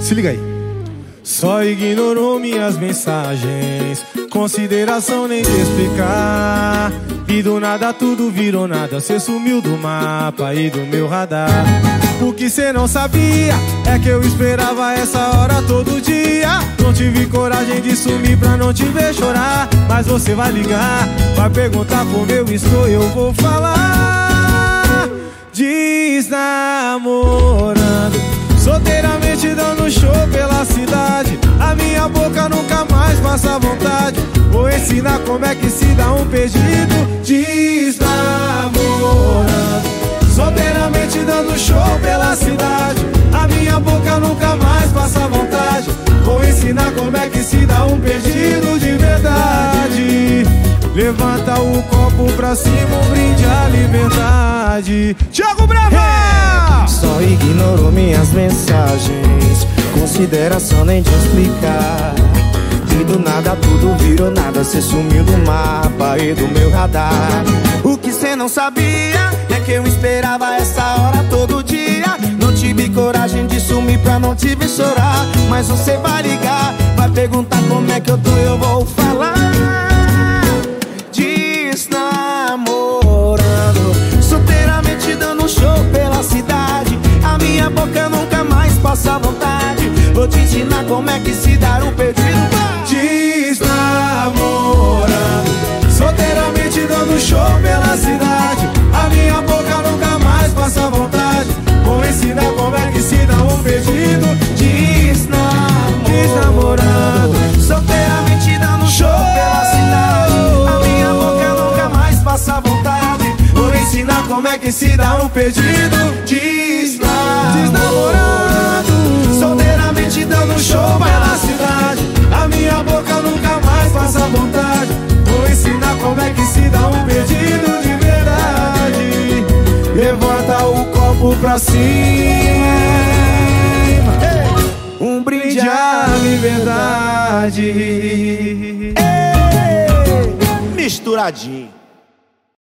Se liga aí. Só ignorou minhas mensagens, consideração nem de explicar. E do nada tudo virou nada, cê sumiu do mapa e do meu radar. O que cê não sabia é que eu esperava essa hora todo dia. Não tive coragem de sumir pra não te ver chorar. Mas você vai ligar, vai perguntar como eu estou, eu vou falar. Desnamorando, solteiramente dando show pela cidade. A minha boca nunca mais passa vontade. Vou ensinar como é que se dá um pedido. Desnamorando, solteiramente dando show pela cidade. A minha boca nunca mais passa vontade. Vou ensinar como é que se dá um pedido de verdade. Levanta o copo pra cima, um brinde à liberdade. Thiago Brava! Só ignorou minhas mensagens, consideração nem de explicar. E do nada tudo virou nada, cê sumiu do mapa e do meu radar. O que cê não sabia é que eu esperava essa hora todo dia. Não tive coragem de sumir pra não te ver chorar. Mas você vai ligar, vai perguntar como é que eu tô, eu vou falar. Desnamorando, solteiramente dando show pela cidade. A minha boca nunca mais passa vontade. Vou te ensinar como é que se dá um pedido. Desnamorando, solteiramente dando show pela cidade. A minha boca nunca mais passa vontade. Vou ensinar como é que se dá um pedido. Desnamorando, solteiramente dando show pela cidade. A minha boca nunca mais passa vontade. vou ensinar como é que se dá um pedido. Desnamorando, solteiramente dando show pela cidade. a minha boca nunca mais passa vontade. Vou ensinar como é que se dá um pedido de verdade. Levanta o copo pra cima, um brinde à liberdade. Misturadinho.